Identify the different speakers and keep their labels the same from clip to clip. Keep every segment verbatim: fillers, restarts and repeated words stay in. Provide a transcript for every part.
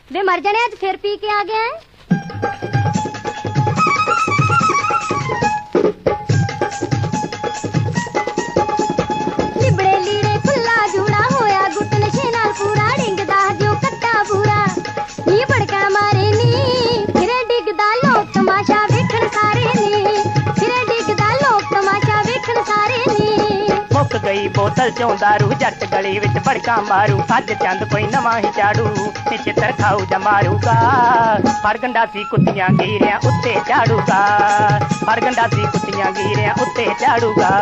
Speaker 1: वे मर जाने आज फिर पी के आ गया है। लिबड़े लीड़े खुला जूड़ा होया गुट नशे नाल पूरा डिंगदा जो कट्टा पूरा नी भड़का मारे नी फिरे डिगदा लोक तमाशा वेखण सारे नी फिरे डिगदा लोक तमाशा वेखण सारे नी।
Speaker 2: मुक गई बोतल चों दारू जट गली विच भड़का मारू अज चंद कोई नवा ही झाड़ू चित्र खाऊ जा मारूगा फड़ गंडासी कुत्तियां गिरिया उत्ते झाड़ूगा फड़ गंडासी कुत्तियां गिरिया उत्ते झाड़ूगा।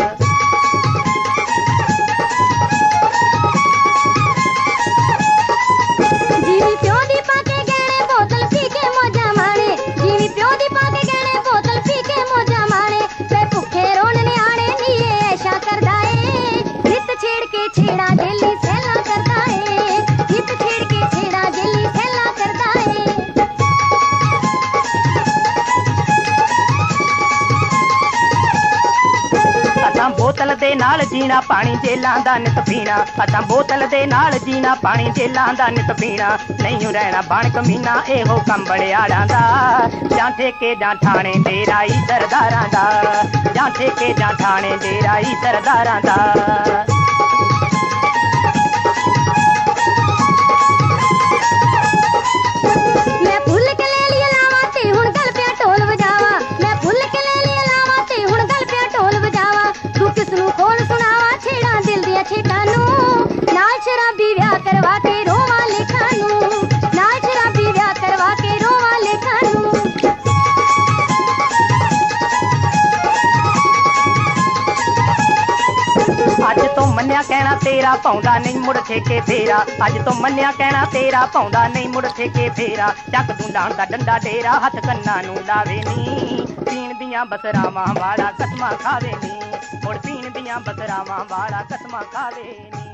Speaker 1: जीवी प्यो दी पाके गहने बोतल पी के मौजा माणे जीवी प्यो दी पाके गहने बोतल पी के मौजा माणे वे भुखे रोन ने आने नी ऐशा करदा ए नित छेड़ के छेड़ा जेली सैला करदा ए नित छेड़ के छेड़ा जेली सैला करदा ए।
Speaker 2: असां बोतल दे नाल जीना पानी जेलां दा नित पीना असां बोतल दे नाल जीना पानी जेलां दा नित पीना नहीं रहना बण कमीना एहो कम बड़ियाड़ां दा जां ठेके जां ठाणे दे राई सरदारां दा जां ठेके जां ठाणे दे राई सरदारां दा।
Speaker 1: मैं भुल के ले लिया लावा ते हुण गल पिया ढोल बजावा मैं भुल के ले लिया लावा ते हुण गल पिया ढोल बजावा तू किस नू खोल सुनावा छेड़ा दिल दिया छेड़ा नू नाल शराबी व्याह करवा के रोवा लेखा नू नाल शराबी व्याह करवा के रोवा लेखा नू।
Speaker 2: अज तो मन्निया कहना तेरा पाउंदा नहीं मुड़ ठेके फेरा अज तो मन्निया कहना तेरा पाउंदा नहीं मुड़ ठेके फेरा चक दूं डांड दा डंडा डेरा हथ कन्ना नू लावे नी पीण दियां बसरावां वाला कसमां खावे नी मुड़ पीण दियां बसरावां वाला कसमां खावे नी।